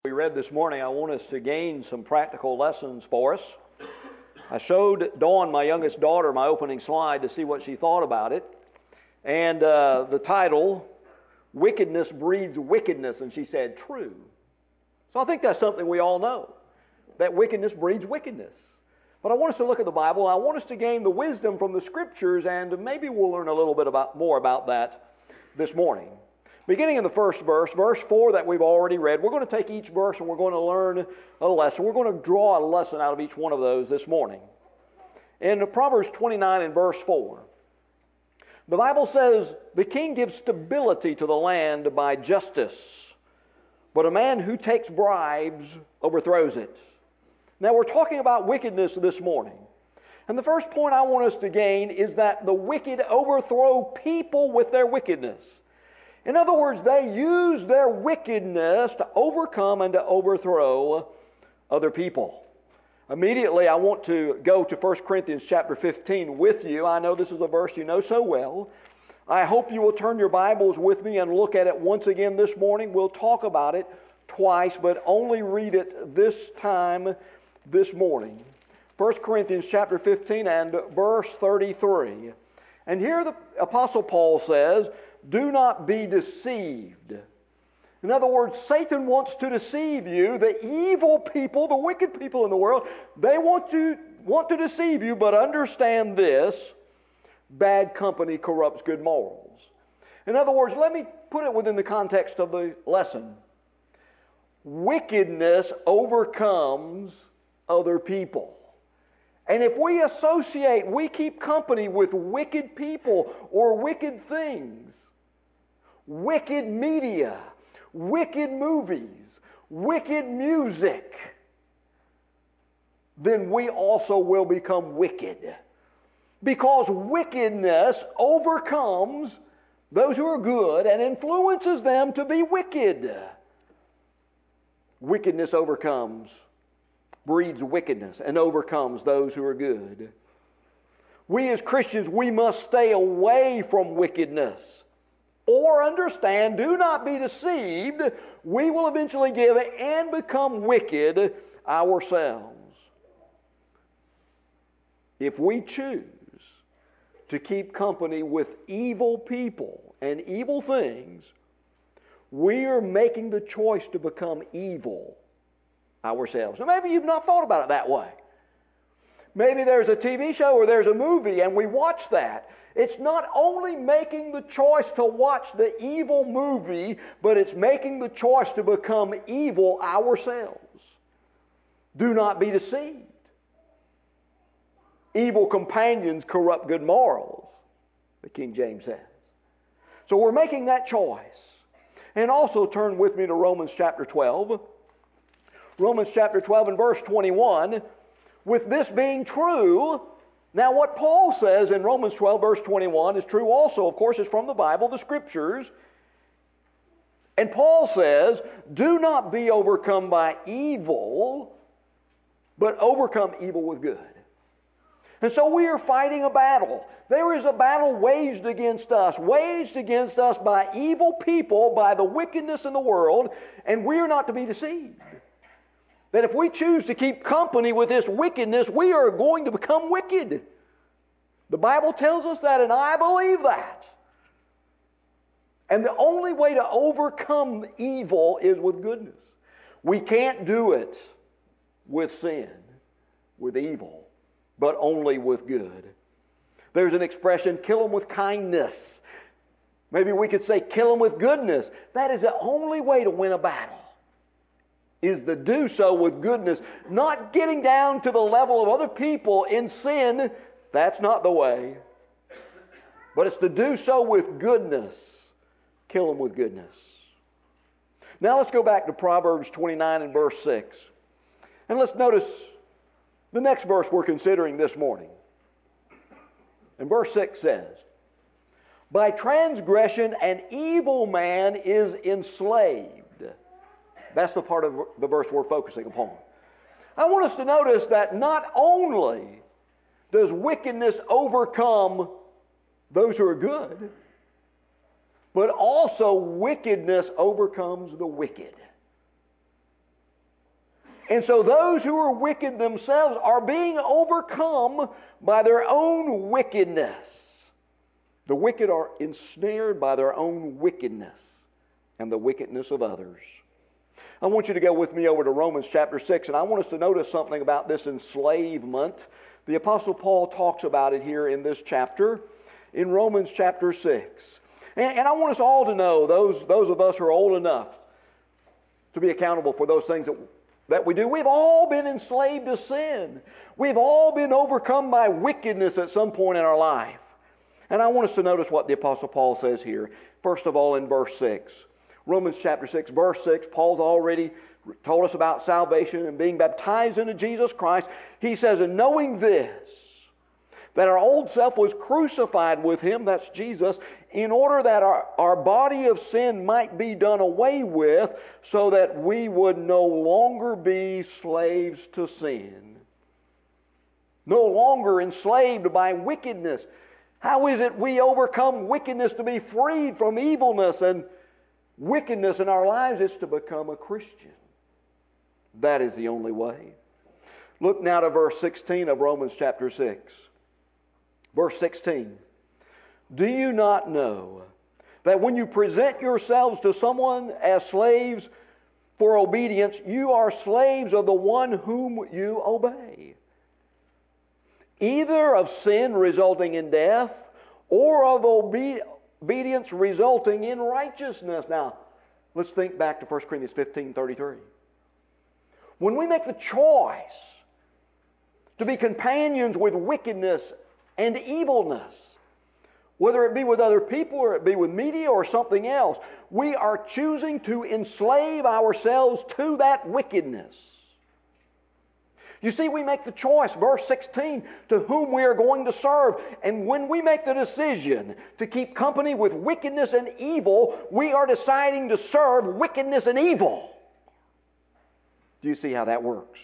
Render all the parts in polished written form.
We read this morning, I want us to gain some practical lessons for us. I showed Dawn, my youngest daughter, my opening slide to see what she thought about it. And the title, Wickedness Breeds Wickedness, and she said, true. So I think that's something we all know, that wickedness breeds wickedness. But I want us to look at the Bible. I want us to gain the wisdom from the Scriptures, and maybe we'll learn a little bit more about that this morning. Beginning in the first verse, verse 4 that we've already read, we're going to take each verse and we're going to learn a lesson. We're going to draw a lesson out of each one of those this morning. In Proverbs 29 and verse 4, the Bible says, the king gives stability to the land by justice, but a man who takes bribes overthrows it. Now we're talking about wickedness this morning. And the first point I want us to gain is that the wicked overthrow people with their wickedness. In other words, they use their wickedness to overcome and to overthrow other people. Immediately, I want to go to 1 Corinthians chapter 15 with you. I know this is a verse you know so well. I hope you will turn your Bibles with me and look at it once again this morning. We'll talk about it twice, but only read it this time this morning. 1 Corinthians chapter 15 and verse 33. And here the Apostle Paul says, do not be deceived. In other words, Satan wants to deceive you. The evil people, the wicked people in the world, they want to deceive you, but understand this, bad company corrupts good morals. In other words, let me put it within the context of the lesson. Wickedness overcomes other people. And if we keep company with wicked people or wicked things, wicked media, wicked movies, wicked music, then we also will become wicked. Because wickedness overcomes those who are good and influences them to be wicked. Wickedness breeds wickedness and overcomes those who are good. We as Christians, we must stay away from wickedness. Or understand, do not be deceived, we will eventually give and become wicked ourselves. If we choose to keep company with evil people and evil things, we are making the choice to become evil ourselves. Now maybe you've not thought about it that way. Maybe there's a TV show or there's a movie and we watch that. It's not only making the choice to watch the evil movie, but it's making the choice to become evil ourselves. Do not be deceived. Evil companions corrupt good morals, the King James says. So we're making that choice. And also turn with me to Romans chapter 12. Romans chapter 12 and verse 21. With this being true, now what Paul says in Romans 12 verse 21 is true also. Of course, it's from the Bible, the Scriptures. And Paul says, do not be overcome by evil, but overcome evil with good. And so we are fighting a battle. There is a battle waged against us by evil people, by the wickedness in the world, and we are not to be deceived. That if we choose to keep company with this wickedness, we are going to become wicked. The Bible tells us that, and I believe that. And the only way to overcome evil is with goodness. We can't do it with sin, with evil, but only with good. There's an expression, kill them with kindness. Maybe we could say, kill them with goodness. That is the only way to win a battle, is to do so with goodness. Not getting down to the level of other people in sin. That's not the way. But it's to do so with goodness. Kill them with goodness. Now let's go back to Proverbs 29 and verse 6. And let's notice the next verse we're considering this morning. And verse 6 says, by transgression an evil man is enslaved. That's the part of the verse we're focusing upon. I want us to notice that not only does wickedness overcome those who are good, but also wickedness overcomes the wicked. And so those who are wicked themselves are being overcome by their own wickedness. The wicked are ensnared by their own wickedness and the wickedness of others. I want you to go with me over to Romans chapter 6, and I want us to notice something about this enslavement. The Apostle Paul talks about it here in this chapter, in Romans chapter 6. And I want us all to know, those of us who are old enough to be accountable for those things that we do, we've all been enslaved to sin. We've all been overcome by wickedness at some point in our life. And I want us to notice what the Apostle Paul says here. First of all, in verse 6. Romans chapter 6, verse 6, Paul's already told us about salvation and being baptized into Jesus Christ. He says, and knowing this, that our old self was crucified with Him, that's Jesus, in order that our body of sin might be done away with, so that we would no longer be slaves to sin. No longer enslaved by wickedness. How is it we overcome wickedness to be freed from evilness and wickedness in our lives? Is to become a Christian. That is the only way. Look now to verse 16 of Romans chapter 6. Verse 16. Do you not know that when you present yourselves to someone as slaves for obedience, you are slaves of the one whom you obey? Either of sin resulting in death, or of obedience resulting in righteousness. Now, let's think back to 1 Corinthians 15:33. When we make the choice to be companions with wickedness and evilness, whether it be with other people or it be with media or something else, we are choosing to enslave ourselves to that wickedness. You see, we make the choice, verse 16, to whom we are going to serve. And when we make the decision to keep company with wickedness and evil, we are deciding to serve wickedness and evil. Do you see how that works?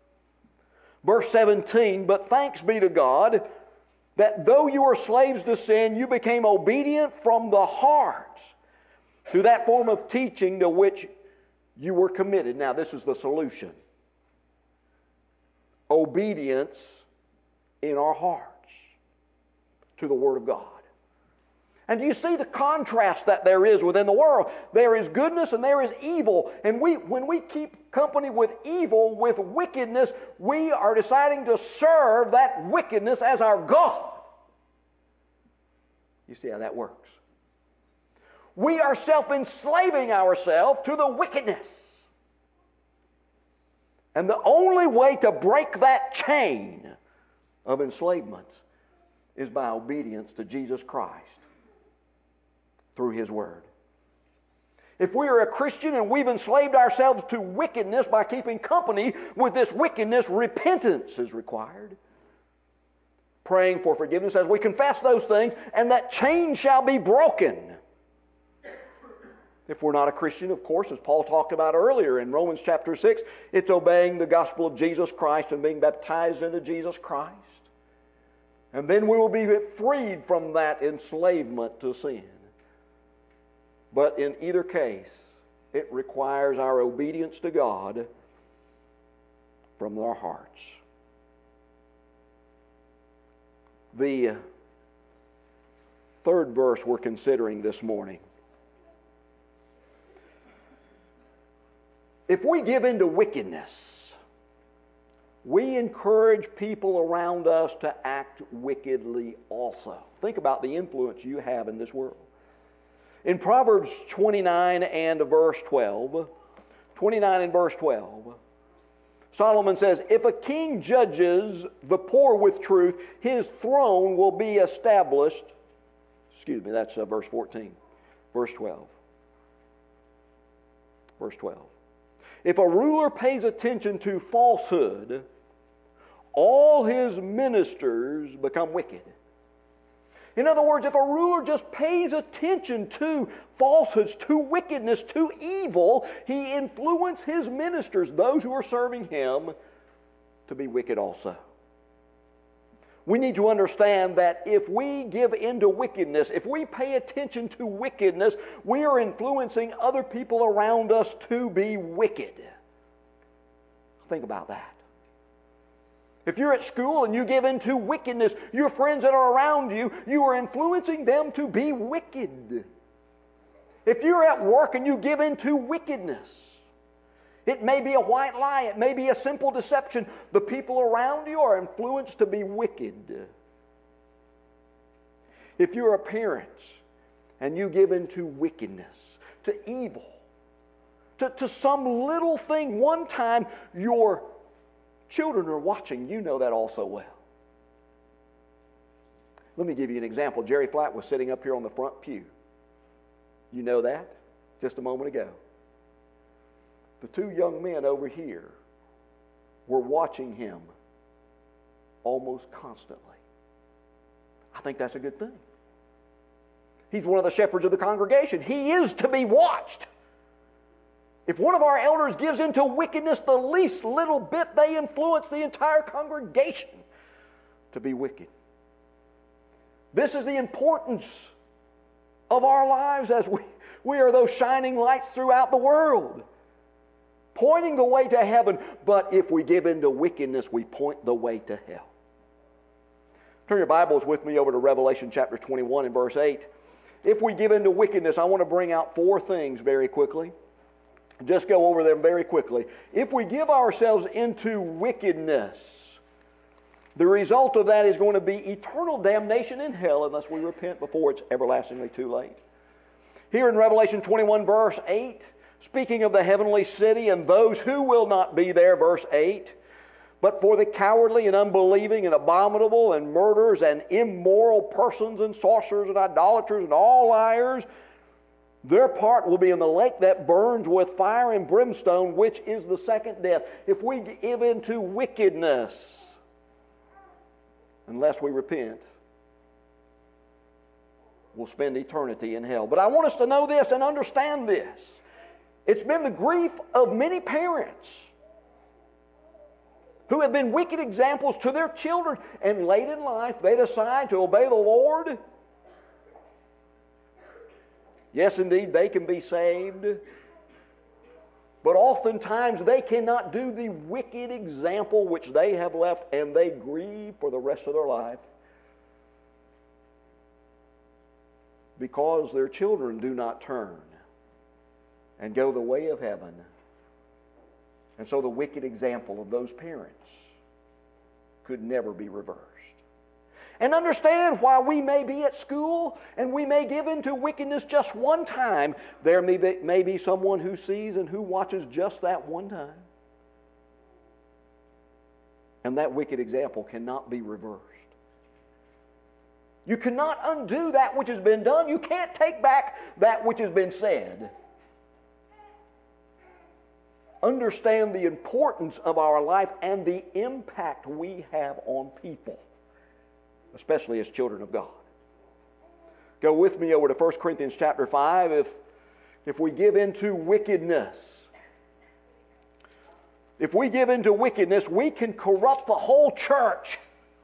Verse 17, but thanks be to God that though you were slaves to sin, you became obedient from the heart to that form of teaching to which you were committed. Now, this is the solution. Obedience in our hearts to the Word of God. And do you see the contrast that there is within the world? There is goodness and there is evil. And when we keep company with evil, with wickedness, we are deciding to serve that wickedness as our God. You see how that works? We are self-enslaving ourselves to the wickedness. And the only way to break that chain of enslavement is by obedience to Jesus Christ through His Word. If we are a Christian and we've enslaved ourselves to wickedness by keeping company with this wickedness, repentance is required. Praying for forgiveness as we confess those things, and that chain shall be broken. If we're not a Christian, of course, as Paul talked about earlier in Romans chapter 6, it's obeying the gospel of Jesus Christ and being baptized into Jesus Christ. And then we will be freed from that enslavement to sin. But in either case, it requires our obedience to God from our hearts. The third verse we're considering this morning. If we give in to wickedness, we encourage people around us to act wickedly also. Think about the influence you have in this world. In Proverbs 29 and verse 12, Solomon says, if a king judges the poor with truth, his throne will be established. That's verse 14. Verse 12. Verse 12. If a ruler pays attention to falsehood, all his ministers become wicked. In other words, if a ruler just pays attention to falsehoods, to wickedness, to evil, he influences his ministers, those who are serving him, to be wicked also. We need to understand that if we give in to wickedness, if we pay attention to wickedness, we are influencing other people around us to be wicked. Think about that. If you're at school and you give in to wickedness, your friends that are around you, you are influencing them to be wicked. If you're at work and you give in to wickedness, it may be a white lie, it may be a simple deception. The people around you are influenced to be wicked. If you're a parent and you give in to wickedness, to evil, to some little thing, one time your children are watching, you know that all so well. Let me give you an example. Jerry Flatt was sitting up here on the front pew. You know that just a moment ago. The two young men over here were watching him almost constantly. I think that's a good thing. He's one of the shepherds of the congregation. He is to be watched. If one of our elders gives into wickedness the least little bit, they influence the entire congregation to be wicked. This is the importance of our lives as we are those shining lights throughout the world, pointing the way to heaven. But if we give into wickedness, we point the way to hell. Turn your Bibles with me over to Revelation chapter 21 and verse 8. If we give into wickedness, I want to bring out 4 things very quickly. Just go over them very quickly. If we give ourselves into wickedness, the result of that is going to be eternal damnation in hell unless we repent before it's everlastingly too late. Here in Revelation 21 verse 8, speaking of the heavenly city and those who will not be there, verse 8, but for the cowardly and unbelieving and abominable and murderers and immoral persons and sorcerers and idolaters and all liars, their part will be in the lake that burns with fire and brimstone, which is the second death. If we give into wickedness, unless we repent, we'll spend eternity in hell. But I want us to know this and understand this. It's been the grief of many parents who have been wicked examples to their children, and late in life they decide to obey the Lord. Yes, indeed, they can be saved, but oftentimes they cannot do the wicked example which they have left, and they grieve for the rest of their life because their children do not turn and go the way of heaven. And so the wicked example of those parents could never be reversed. And understand, while we may be at school and we may give into wickedness just one time, there may be someone who sees and who watches just that one time. And that wicked example cannot be reversed. You cannot undo that which has been done. You can't take back that which has been said. Understand the importance of our life and the impact we have on people, especially as children of God. Go with me over to 1 Corinthians chapter 5. If we give into wickedness, we can corrupt the whole church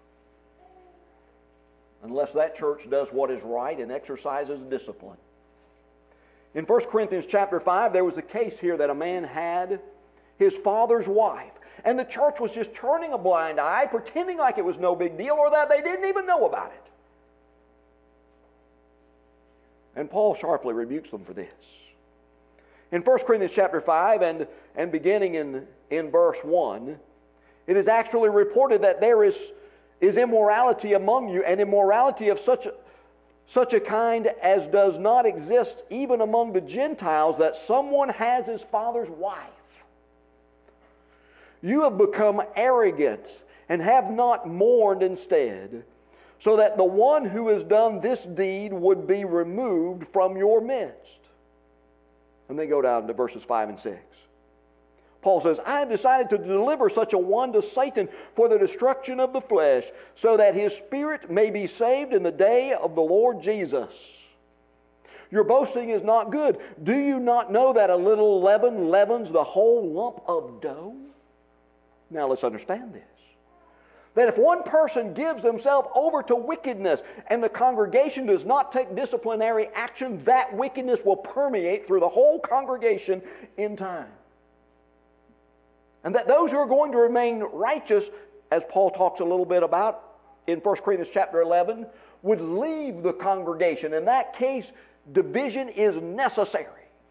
unless that church does what is right and exercises discipline. In 1 Corinthians chapter 5, there was a case here that a man had his father's wife, and the church was just turning a blind eye, pretending like it was no big deal or that they didn't even know about it. And Paul sharply rebukes them for this. In 1 Corinthians chapter 5 and beginning in verse 1, it is actually reported that there is immorality among you, and immorality of such a kind as does not exist even among the Gentiles, that someone has his father's wife. You have become arrogant and have not mourned instead, so that the one who has done this deed would be removed from your midst. And they go down to verses 5 and 6. Paul says, I have decided to deliver such a one to Satan for the destruction of the flesh, so that his spirit may be saved in the day of the Lord Jesus. Your boasting is not good. Do you not know that a little leaven leavens the whole lump of dough? Now let's understand this. That if one person gives himself over to wickedness and the congregation does not take disciplinary action, that wickedness will permeate through the whole congregation in time. And that those who are going to remain righteous, as Paul talks a little bit about in 1 Corinthians chapter 11, would leave the congregation. In that case, division is necessary.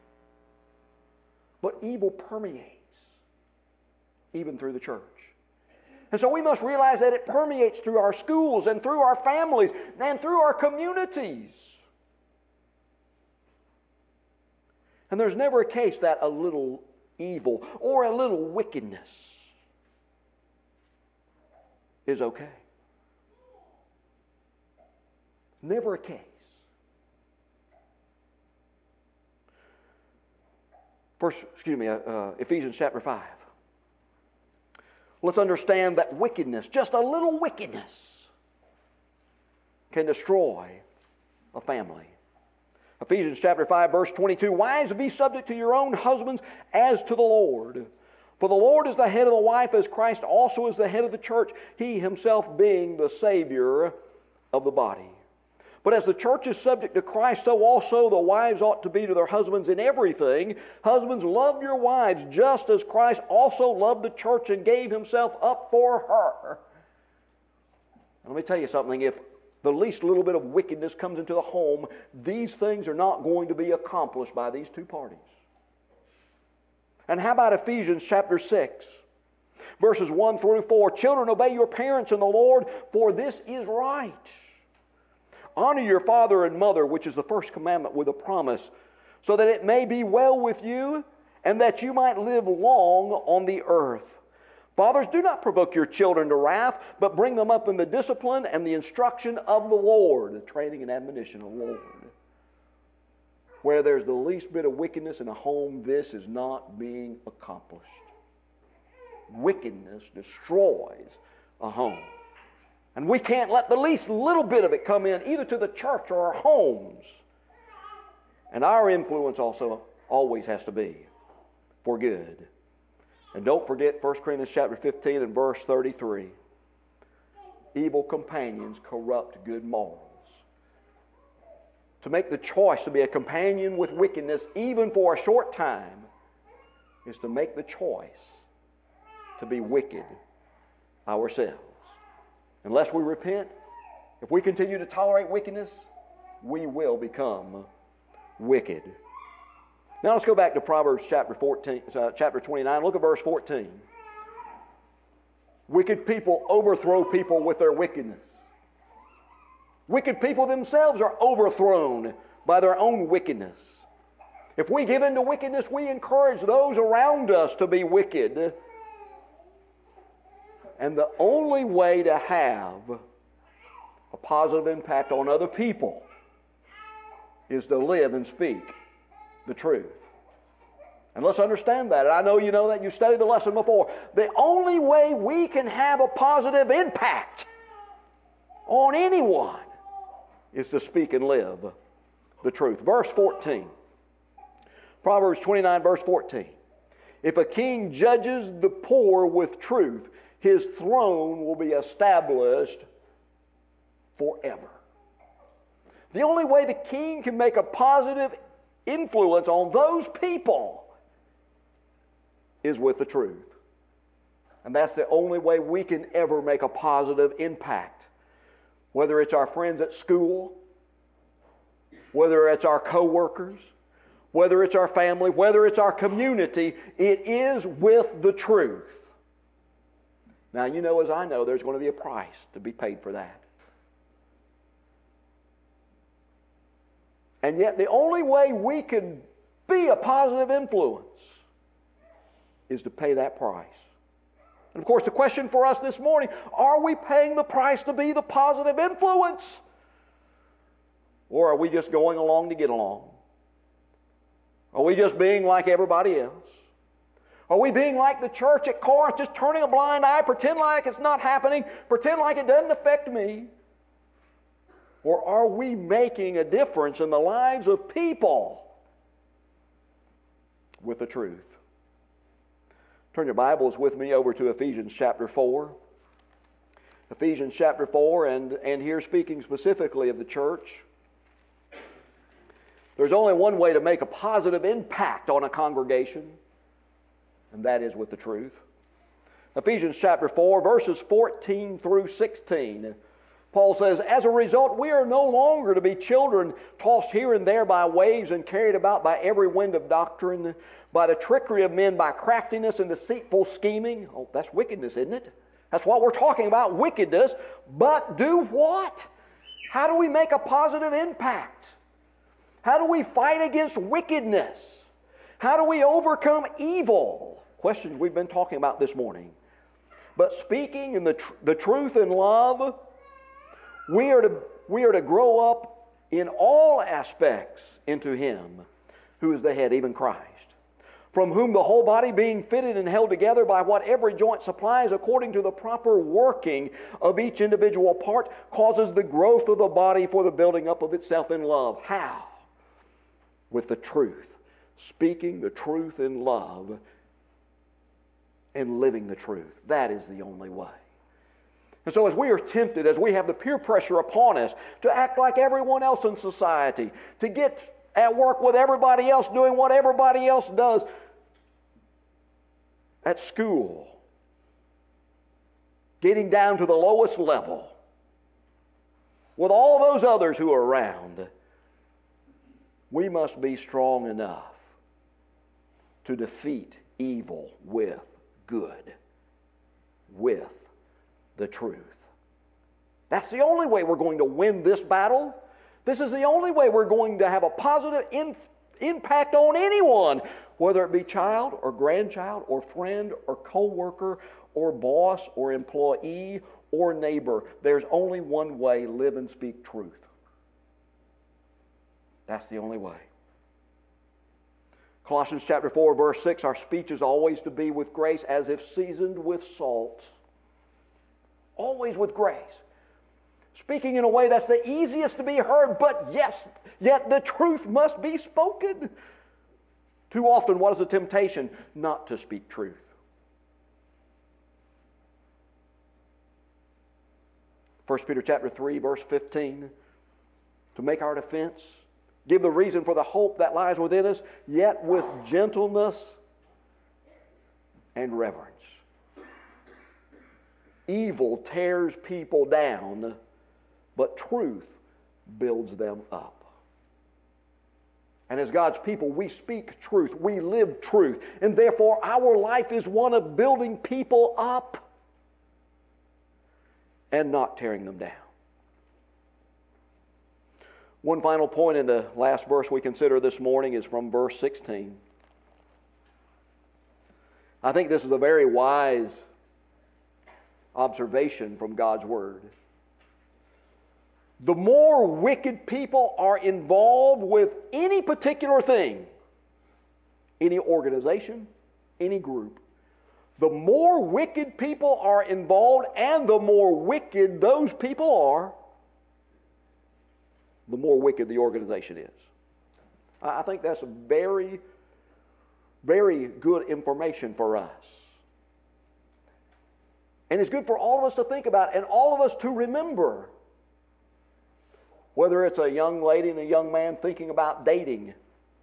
But evil permeates, even through the church. And so we must realize that it permeates through our schools and through our families and through our communities. And there's never a case that a little evil or a little wickedness is okay. Never a case. Ephesians chapter 5. Let's understand that wickedness, just a little wickedness, can destroy a family. Ephesians chapter 5, verse 22, Wives, be subject to your own husbands as to the Lord. For the Lord is the head of the wife, as Christ also is the head of the church, He Himself being the Savior of the body. But as the church is subject to Christ, so also the wives ought to be to their husbands in everything. Husbands, love your wives, just as Christ also loved the church and gave Himself up for her. Now, let me tell you something. If the least little bit of wickedness comes into the home, these things are not going to be accomplished by these two parties. And how about Ephesians chapter 6, verses 1 through 4? Children, obey your parents in the Lord, for this is right. Honor your father and mother, which is the first commandment with a promise, so that it may be well with you and that you might live long on the earth. Fathers, do not provoke your children to wrath, but bring them up in the discipline and the instruction of the Lord, the training and admonition of the Lord. Where there's the least bit of wickedness in a home, this is not being accomplished. Wickedness destroys a home. And we can't let the least little bit of it come in, either to the church or our homes. And our influence also always has to be for good. And don't forget 1 Corinthians chapter 15 and verse 33. Evil companions corrupt good morals. To make the choice to be a companion with wickedness, even for a short time, is to make the choice to be wicked ourselves. Unless we repent, if we continue to tolerate wickedness, we will become wicked. Now let's go back to Proverbs chapter 29. Look at verse 14. Wicked people overthrow people with their wickedness. Wicked people themselves are overthrown by their own wickedness. If we give in to wickedness, we encourage those around us to be wicked. And the only way to have a positive impact on other people is to live and speak the truth. And let's understand that. And I know you know that. You studied the lesson before. The only way we can have a positive impact on anyone is to speak and live the truth. Verse 14. Proverbs 29, verse 14. If a king judges the poor with truth, his throne will be established forever. The only way the king can make a positive influence on those people is with the truth. And that's the only way we can ever make a positive impact. Whether it's our friends at school, whether it's our co-workers, whether it's our family, whether it's our community, it is with the truth. Now, you know, as I know, there's going to be a price to be paid for that. And yet, the only way we can be a positive influence is to pay that price. And of course, the question for us this morning, are we paying the price to be the positive influence? Or are we just going along to get along? Are we just being like everybody else? Are we being like the church at Corinth, just turning a blind eye, pretend like it's not happening, pretend like it doesn't affect me? Or are we making a difference in the lives of people with the truth? Turn your Bibles with me over to Ephesians chapter 4. Ephesians chapter 4, and here speaking specifically of the church. There's only one way to make a positive impact on a congregation, and that is with the truth. Ephesians chapter 4, verses 14 through 16. Paul says, "As a result, we are no longer to be children tossed here and there by waves and carried about by every wind of doctrine, by the trickery of men, by craftiness and deceitful scheming." Oh, that's wickedness, isn't it? That's what we're talking about, wickedness. But do what? How do we make a positive impact? How do we fight against wickedness? How do we overcome evil? Questions we've been talking about this morning. But speaking in the truth in love, we are to grow up in all aspects into Him who is the head, even Christ, from whom the whole body being fitted and held together by what every joint supplies according to the proper working of each individual part, causes the growth of the body for the building up of itself in love. How? With the truth. Speaking the truth in love and living the truth. That is the only way. And so as we are tempted, as we have the peer pressure upon us to act like everyone else in society, to get at work with everybody else doing what everybody else does at school, getting down to the lowest level with all those others who are around, we must be strong enough to defeat evil with good, with the truth. That's the only way we're going to win this battle. This is the only way we're going to have a positive impact on anyone, whether it be child or grandchild or friend or co-worker or boss or employee or neighbor. There's only one way: live and speak truth. That's the only way. Colossians chapter 4, verse 6, our speech is always to be with grace as if seasoned with salt. Always with grace. Speaking in a way that's the easiest to be heard, but yes, yet the truth must be spoken. Too often, what is the temptation? Not to speak truth. First Peter chapter 3, verse 15, to make our defense, give the reason for the hope that lies within us, yet with gentleness and reverence. Evil tears people down, but truth builds them up. And as God's people, we speak truth, we live truth, and therefore our life is one of building people up and not tearing them down. One final point in the last verse we consider this morning is from verse 16. I think this is a very wise observation from God's Word. The more wicked people are involved with any particular thing, any organization, any group, the more wicked people are involved and the more wicked those people are, the more wicked the organization is. I think that's a very, very good information for us. And it's good for all of us to think about and all of us to remember. Whether it's a young lady and a young man thinking about dating.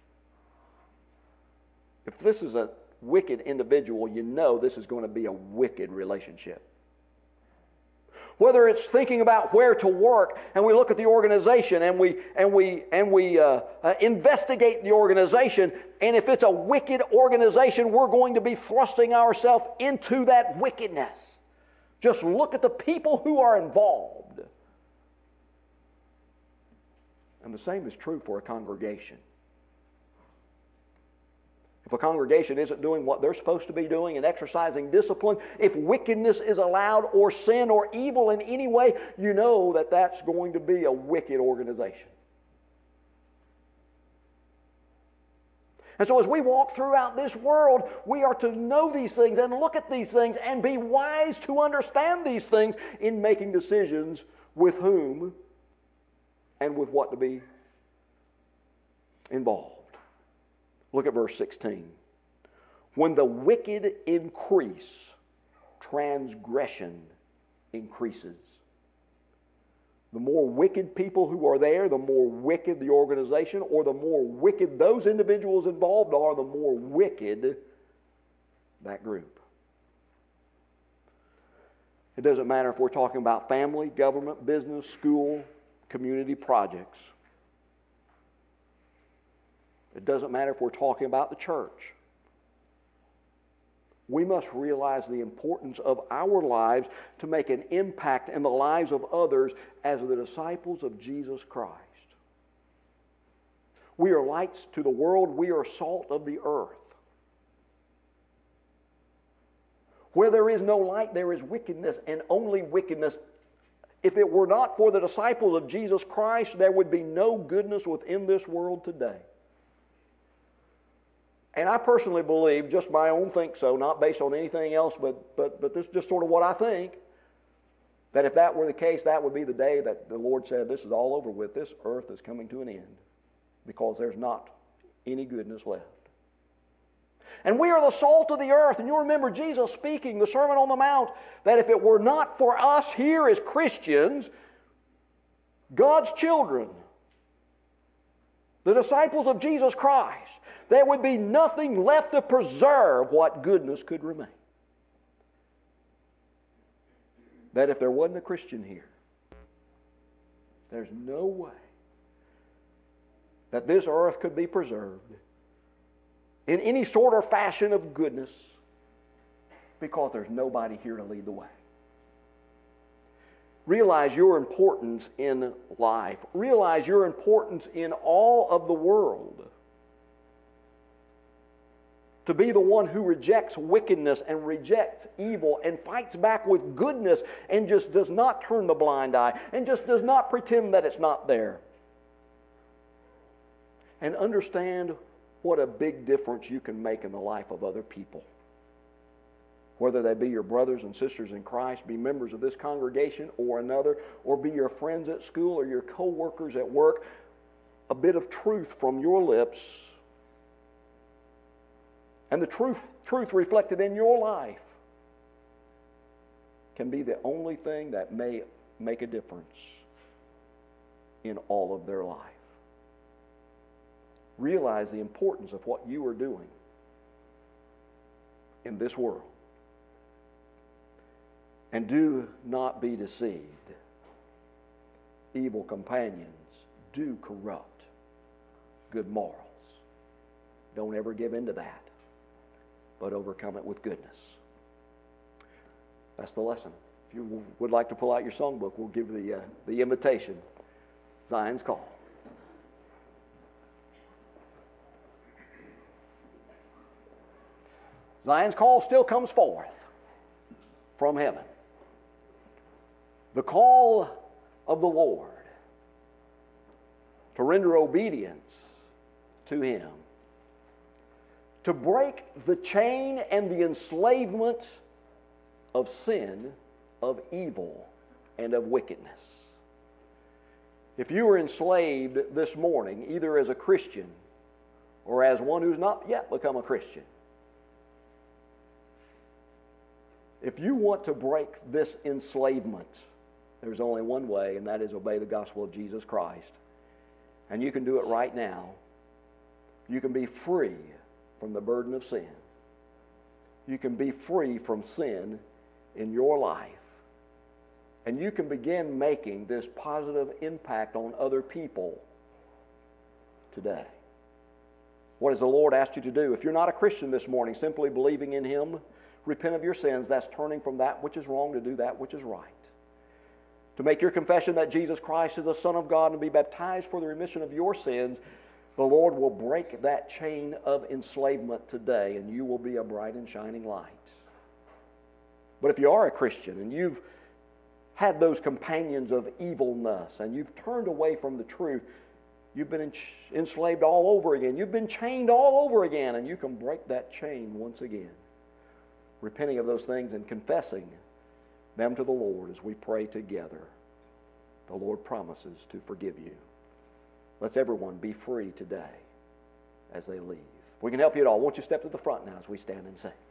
If this is a wicked individual, you know this is going to be a wicked relationship. Whether it's thinking about where to work, and we look at the organization and we investigate the organization, and if it's a wicked organization, we're going to be thrusting ourselves into that wickedness. Just look at the people who are involved. And the same is true for a congregation. If a congregation isn't doing what they're supposed to be doing and exercising discipline, if wickedness is allowed or sin or evil in any way, you know that that's going to be a wicked organization. And so as we walk throughout this world, we are to know these things and look at these things and be wise to understand these things in making decisions with whom and with what to be involved. Look at verse 16. When the wicked increase, transgression increases. The more wicked people who are there, the more wicked the organization, or the more wicked those individuals involved are, the more wicked that group. It doesn't matter if we're talking about family, government, business, school, community projects. It doesn't matter if we're talking about the church. We must realize the importance of our lives to make an impact in the lives of others as the disciples of Jesus Christ. We are lights to the world. We are salt of the earth. Where there is no light, there is wickedness, and only wickedness. If it were not for the disciples of Jesus Christ, there would be no goodness within this world today. And I personally believe, just my own think so, not based on anything else, but this is just sort of what I think, that if that were the case, that would be the day that the Lord said, this is all over with. This earth is coming to an end because there's not any goodness left. And we are the salt of the earth. And you remember Jesus speaking, the Sermon on the Mount, that if it were not for us here as Christians, God's children, the disciples of Jesus Christ, there would be nothing left to preserve what goodness could remain. That if there wasn't a Christian here, there's no way that this earth could be preserved in any sort or fashion of goodness, because there's nobody here to lead the way. Realize your importance in life. Realize your importance in all of the world. To be the one who rejects wickedness and rejects evil and fights back with goodness and just does not turn the blind eye and just does not pretend that it's not there. And understand what a big difference you can make in the life of other people. Whether they be your brothers and sisters in Christ, be members of this congregation or another, or be your friends at school or your co-workers at work, a bit of truth from your lips and the truth reflected in your life can be the only thing that may make a difference in all of their life. Realize the importance of what you are doing in this world. And do not be deceived. Evil companions do corrupt good morals. Don't ever give in to that, but overcome it with goodness. That's the lesson. If you would like to pull out your songbook, we'll give the invitation, Zion's Call. Zion's call still comes forth from heaven. The call of the Lord to render obedience to Him, to break the chain and the enslavement of sin, of evil, and of wickedness. If you were enslaved this morning, either as a Christian or as one who's not yet become a Christian, if you want to break this enslavement, there's only one way, and that is obey the gospel of Jesus Christ. And you can do it right now. You can be free from the burden of sin. You can be free from sin in your life. And you can begin making this positive impact on other people today. What has the Lord asked you to do? If you're not a Christian this morning, simply believing in Him, repent of your sins, that's turning from that which is wrong to do that which is right. To make your confession that Jesus Christ is the Son of God and be baptized for the remission of your sins, the Lord will break that chain of enslavement today, and you will be a bright and shining light. But if you are a Christian and you've had those companions of evilness and you've turned away from the truth, you've been enslaved all over again. You've been chained all over again, and you can break that chain once again. Repenting of those things and confessing them to the Lord as we pray together. The Lord promises to forgive you. Let's everyone be free today as they leave. If we can help you at all, won't you step to the front now as we stand and sing?